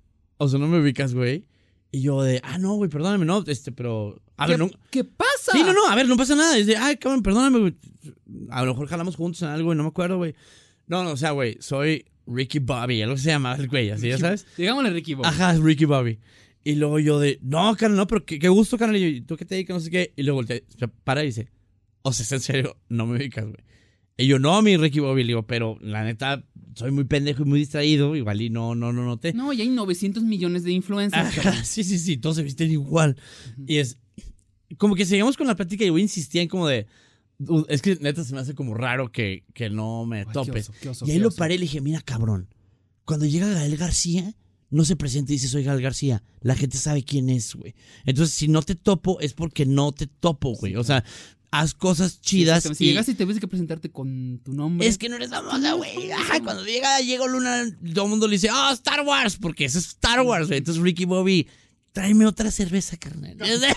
O sea, no me ubicas, güey. Y yo no, güey, perdóname, no, pero... A ver, no... ¿Qué pasa? Sí, no, a ver, no pasa nada. Es de, ay, cabrón, perdóname, güey. A lo mejor jalamos juntos en algo, güey, no me acuerdo, güey. No, o sea, güey, soy Ricky Bobby, algo que se llama el güey, así, ¿ya sabes? Digámosle Ricky Bobby. Ajá, Ricky Bobby. Y luego yo no, carnal, no, pero qué gusto, carnal. Y yo, ¿tú qué te dedicas? No sé qué. Y luego volteé, se para y dice, o sea, ¿es en serio? No me ubicas, güey. Y yo, no, mi Ricky Bobby, le digo, pero la neta, soy muy pendejo y muy distraído, igual y no noté. No, y hay 900 millones de influencers. Ajá, sí, todos se visten igual. Y es, como que seguimos con la plática y yo insistía en como de, es que neta se me hace como raro que no me topes. Qué oso, y ahí lo paré y le dije, mira, cabrón, cuando llega Gael García, no se presenta y dice, soy Gael García. La gente sabe quién es, güey. Entonces, si no te topo, es porque no te topo, güey. Sí, o sea, haz cosas chidas. Si llegas y te ves que presentarte con tu nombre. Es que no eres famosa, güey. Cuando llega Diego Luna, todo el mundo le dice, Star Wars, porque eso es Star Wars, güey. Entonces, Ricky Bobby, tráeme otra cerveza, carnal.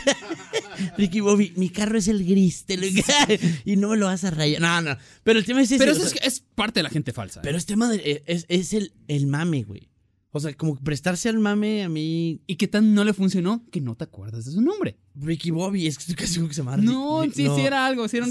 Ricky Bobby, mi carro es el gris, y no me lo vas a rayar. No. Pero el tema es ese. Pero eso es parte de la gente falsa. Pero es tema es el mame, güey. O sea, como prestarse al mame a mí... ¿Y qué tan no le funcionó que no te acuerdas de su nombre? Ricky Bobby, es que estoy casi seguro que se llama No, sí era algo. Sí, era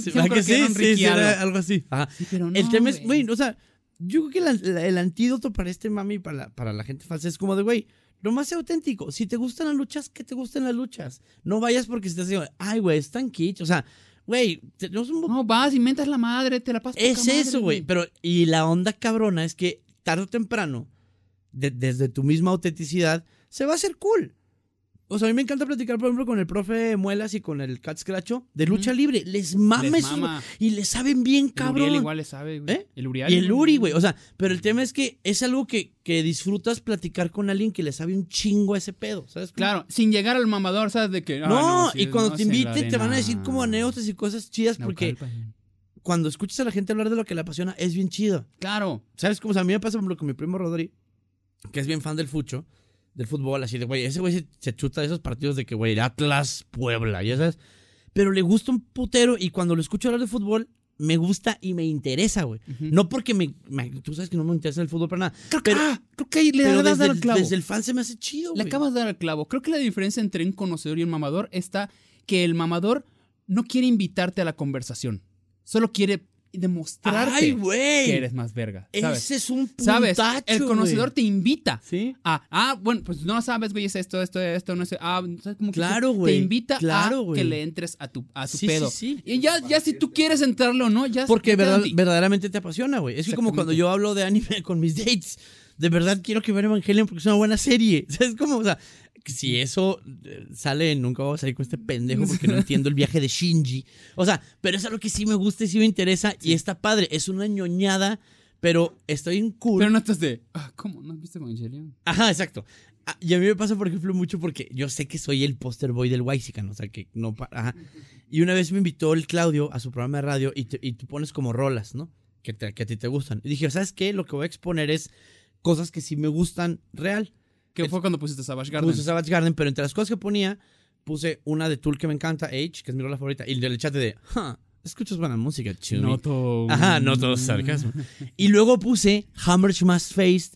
algo así. Ajá. Sí, pero no, el tema es, güey, o sea, yo creo que el antídoto para este mame y para la gente falsa es como de, güey, nomás sea auténtico. Si te gustan las luchas, que te gusten las luchas. No vayas porque estás diciendo, ay, güey, es tan kitsch. O sea, güey, no vas, inventas la madre, te la pasas. Es eso, güey. Pero, y la onda cabrona es que tarde o temprano, desde tu misma autenticidad, se va a hacer cool. O sea, a mí me encanta platicar, por ejemplo, con el profe Muelas y con el Cat Scratcho de lucha libre. Les mama eso. Y le saben bien, cabrón. El Uriel igual le sabe, güey. ¿Eh? El Uriel. Y el Uri, güey. O sea, pero el tema es que es algo que disfrutas platicar con alguien que le sabe un chingo a ese pedo, ¿sabes? Claro, sin llegar al mamador, ¿sabes? De que... No, y cuando te inviten te van a decir como anécdotas y cosas chidas porque... Cuando escuchas a la gente hablar de lo que le apasiona, es bien chido. Claro. ¿Sabes cómo? O sea, a mí me pasa, por ejemplo, con mi primo Rodri, que es bien fan del fútbol, así de, güey, ese güey se chuta de esos partidos de que, güey, Atlas, Puebla, ya sabes. Pero le gusta un putero y cuando lo escucho hablar de fútbol, me gusta y me interesa, güey. No porque tú sabes que no me interesa el fútbol para nada. Creo que ahí le acabas de dar al clavo. Desde el fan se me hace chido, güey. Le acabas de dar al clavo. Creo que la diferencia entre un conocedor y un mamador está que el mamador no quiere invitarte a la conversación. Solo quiere demostrarte que eres más verga, ¿sabes? Ese es un puntacho, ¿sabes? El conocedor te invita ¿sí? bueno, pues no sabes, güey, es esto, no sé. ¿Sabes? Como que claro, güey. Te invita que le entres a tu pedo. Sí. Y ya si tú quieres entrarle o no, ya... Porque verdaderamente te apasiona, güey. Es que como cuando yo hablo de anime con mis dates, de verdad quiero que vean Evangelion porque es una buena serie. ¿Sabes cómo? O sea, si eso sale, nunca voy a salir con este pendejo porque no entiendo el viaje de Shinji. O sea, pero es algo que sí me gusta y sí me interesa y está padre. Es una ñoñada, pero estoy en cool. Pero no estás de, ¿cómo? ¿No has visto Evangelion? Ajá, exacto. Y a mí me pasa, por ejemplo, mucho porque yo sé que soy el poster boy del Waxican, o sea, que no... Ajá. Y una vez me invitó el Claudio a su programa de radio y tú pones como rolas, ¿no? Que a ti te gustan. Y dije, ¿sabes qué? Lo que voy a exponer es cosas que sí me gustan real. ¿Qué fue cuando pusiste Savage Garden? Puse Savage Garden, pero entre las cosas que ponía, puse una de Tool que me encanta, Age, que es mi rola favorita, y el chat de, escuchas buena música, Chumi. No todo sarcasmo. Y luego puse Hammer Smash Face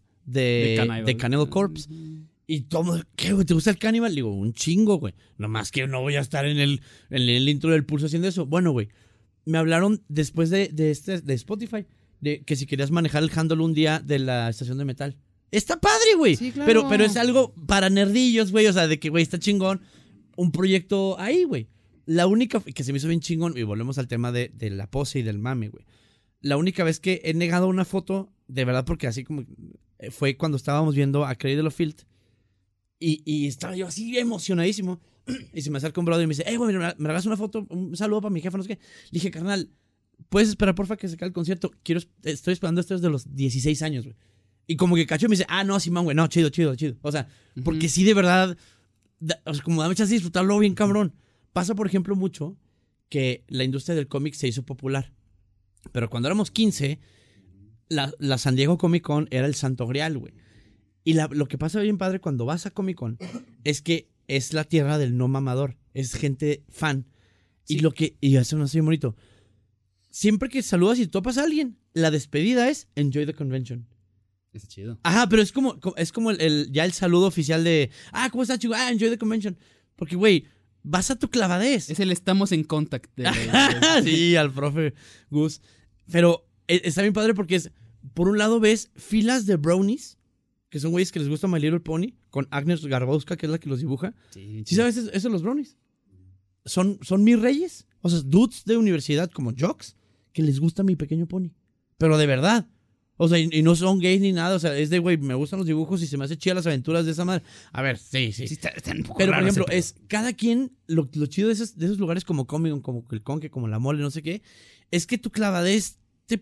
de Cannibal Corpse. Y todo, ¿qué, güey? ¿Te gusta el Cannibal? Digo, un chingo, güey. Nomás que no voy a estar en el intro del Pulso haciendo eso. Bueno, güey, me hablaron después de Spotify, de que si querías manejar el handle un día de la estación de metal. Está padre, güey. Sí, claro. Pero es algo para nerdillos, güey. O sea, de que, güey, está chingón. Un proyecto ahí, güey. La única que se me hizo bien chingón, y volvemos al tema de la pose y del mame, güey. La única vez que he negado una foto, de verdad, porque así como fue cuando estábamos viendo a Cradle of Filth. Y estaba yo así emocionadísimo. Y se me acerca un brother y me dice, güey, me regalas una foto, un saludo para mi jefa, no sé qué. Le dije, carnal, ¿puedes esperar, porfa, que se acabe el concierto? Estoy esperando esto desde los 16 años, güey. Y como que cacho y me dice, no, Simón, güey, no, chido. O sea, porque sí, de verdad, o sea, como da muchas de disfrutarlo bien, cabrón. Pasa, por ejemplo, mucho que la industria del cómic se hizo popular. Pero cuando éramos 15, la San Diego Comic Con era el santo grial, güey. Y lo que pasa bien padre cuando vas a Comic Con es que es la tierra del no mamador. Es gente fan. Sí. Y eso no es bien bonito. Siempre que saludas y topas a alguien, la despedida es enjoy the convention. Es chido. Ajá, pero es como ya el saludo oficial de, ¿cómo estás, chico? Enjoy the convention. Porque, güey, vas a tu clavadez. Es el estamos en contact. Sí, al profe Gus. Pero está bien padre porque por un lado ves filas de brownies, que son güeyes que les gusta My Little Pony, con Agnes Garbowska, que es la que los dibuja. Sí, ¿Sí sabes eso los brownies? Son mis reyes. O sea, dudes de universidad como jocks que les gusta Mi Pequeño Pony. Pero de verdad. O sea, y no son gays ni nada. O sea, es de, güey, me gustan los dibujos y se me hace chida las aventuras de esa madre. A ver, sí. Está un poco Pero, por raro ejemplo, ese pedo. cada quien, lo chido de esos lugares como Comic Con, como el Conque, como la Mole, no sé qué, es que tu clavadez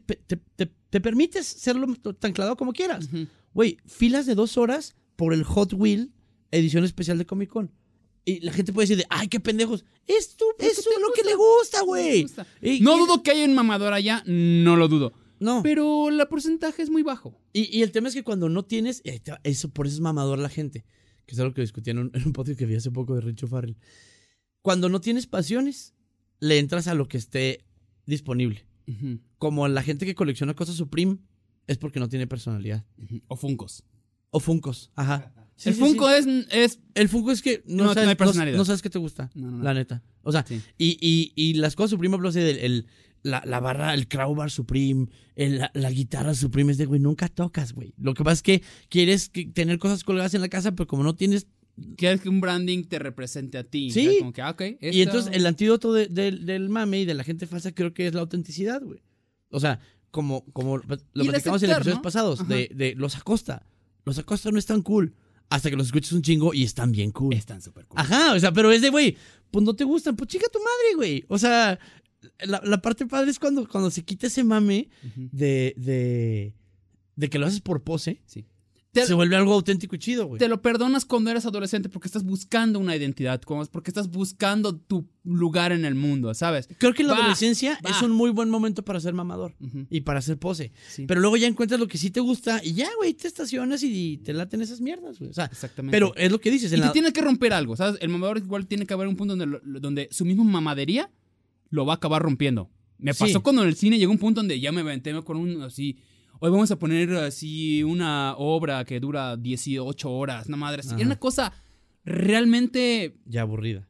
te permites serlo tan clavado como quieras. Ujú. Güey, filas de 2 horas por el Hot Wheel edición especial de Comic Con. Y la gente puede decir ¡ay, qué pendejos! Eso es lo que le gusta, güey. No dudo que haya un mamador allá, no lo dudo. No. Pero el porcentaje es muy bajo. Y el tema es que cuando no tienes... por eso es mamador la gente. Que es algo que discutí en un podcast que vi hace poco de Richo Farrell. Cuando no tienes pasiones, le entras a lo que esté disponible. Ujú, Como la gente que colecciona cosas Supreme, es porque no tiene personalidad. ujú. O Funkos. O Funkos, ajá. Sí, el sí, Funko sí. es... El Funko es que No sabes, hay personalidad. no sabes qué te gusta, No. la neta. O sea, Sí. y las cosas Supreme, hablo así la barra, el crowbar Supreme, la guitarra Supreme, es de, güey, nunca tocas, güey. Lo que pasa es que quieres tener cosas colgadas en la casa, pero como no tienes... Quieres que un branding te represente a ti. Sí. ¿Sabes? Como que, ok. Y entonces el antídoto del mame y de la gente falsa creo que es la autenticidad, güey. O sea, como lo Y el platicamos en aceptar, episodios ¿no? pasados, Ajá. de los Acosta. Los Acosta no están cool. Hasta que los escuchas un chingo y están bien cool. Están súper cool. Ajá, o sea, pero es de, güey, pues no te gustan, pues chica tu madre, güey. O sea, la parte padre es cuando se quita ese mame Ujú. de que lo haces por pose. Sí. Se vuelve algo auténtico y chido, güey. Te lo perdonas cuando eres adolescente porque estás buscando una identidad, porque estás buscando tu lugar en el mundo, ¿sabes? Creo que la Va, adolescencia va. es un muy buen momento para ser mamador Ujú. y para hacer pose. Sí. Pero luego ya encuentras lo que sí te gusta y ya, güey, te estacionas y te laten esas mierdas, güey. O sea, Exactamente. pero es lo que dices. Y te tiene que romper algo, ¿sabes? El mamador igual tiene que haber un punto donde su misma mamadería lo va a acabar rompiendo. Me pasó Sí. cuando en el cine llegó un punto donde ya me aventé con un así... Hoy vamos a poner así una obra que dura 18 horas, una madre así. Ajá. Era una cosa realmente Ya aburrida.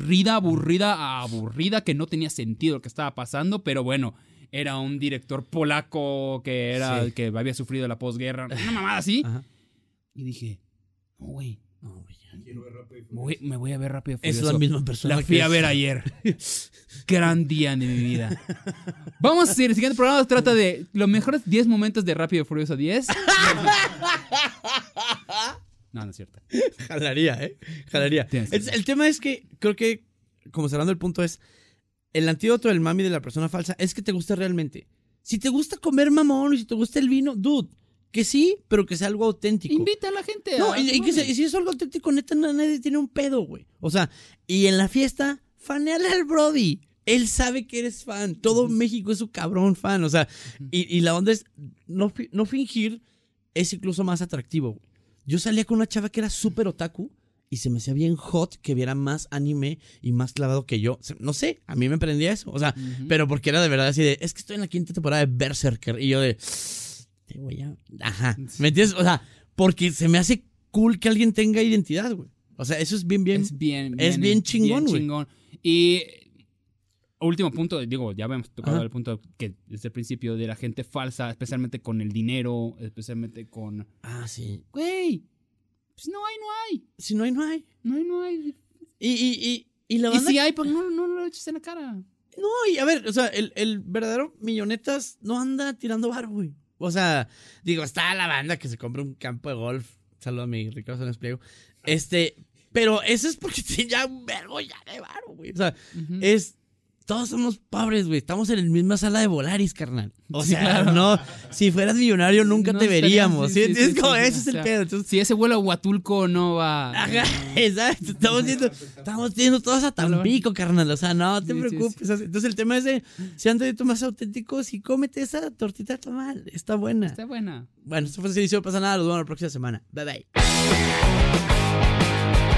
aburrida, que no tenía sentido lo que estaba pasando, pero bueno, era un director polaco que Sí. que había sufrido la posguerra, una mamada así. Ajá. Y dije, no, güey, No, güey, ya. Quiero ver Rápido y Furioso. me voy a ver Rápido y Es Furioso. la misma persona. La fui que a ver ayer. Gran día de mi vida. Vamos a seguir. El siguiente programa trata de los mejores 10 momentos de Rápido y Furioso 10. No, no es cierto. Jalaría, ¿eh? Jalaría. Tienes El tema es que creo que, como cerrando el punto, es el antídoto del mami de la persona falsa es que te gusta realmente. Si te gusta comer mamón, si te gusta el vino, dude, que sí, pero que sea algo auténtico. Invita a la gente. No, a- y si es algo auténtico, neta, nadie tiene un pedo, güey. O sea, y en la fiesta, faneale al Brody. Él sabe que eres fan. Todo México es su cabrón fan. O sea, y la onda es no fingir es incluso más atractivo, güey. Yo salía con una chava que era súper otaku y se me hacía bien hot que viera más anime y más clavado que yo. O sea, no sé, a mí me prendía eso. O sea, Ujú. pero porque era de verdad así de, es que estoy en la 5ª temporada de Berserker. Y yo de, te voy a... Ajá. ¿Me entiendes? O sea, porque se me hace cool que alguien tenga identidad, güey. O sea, eso es bien. Es bien chingón, güey. Y último punto, digo, ya habíamos tocado Ajá. el punto que desde el principio de la gente falsa, especialmente con el dinero, especialmente con... Ah, sí. Güey, pues no hay. Si no hay, no hay. No hay. Y la Y banda... si hay, pues no lo eches en la cara. No, y a ver, o sea, el verdadero millonetas no anda tirando varo, güey. O sea, digo, está la banda que se compra un campo de golf. Saludo a mi Ricardo Sánchez Pliego. Pero eso es porque tiene ya un vergo ya de varo, güey. O sea, Ujú. todos somos pobres, güey. Estamos en la misma sala de Volaris, carnal. O Sí, sea, claro. no, si fueras millonario nunca No te estaría- veríamos. sí, ¿Sí? sí, Es sí, como, sí, ese sí, es o el sea, pedo. Entonces, Si ese vuelo a Huatulco no va... ajá, exacto. Estamos yendo todos a Tampico, carnal. O sea, no te Sí, sí, preocupes. Entonces, el tema es de, sean tantito más auténticos y cómete esa tortita de tamal. Está buena. Está buena. Bueno, esto fue el servicio, no pasa nada. Nos vemos la próxima semana. Bye, bye.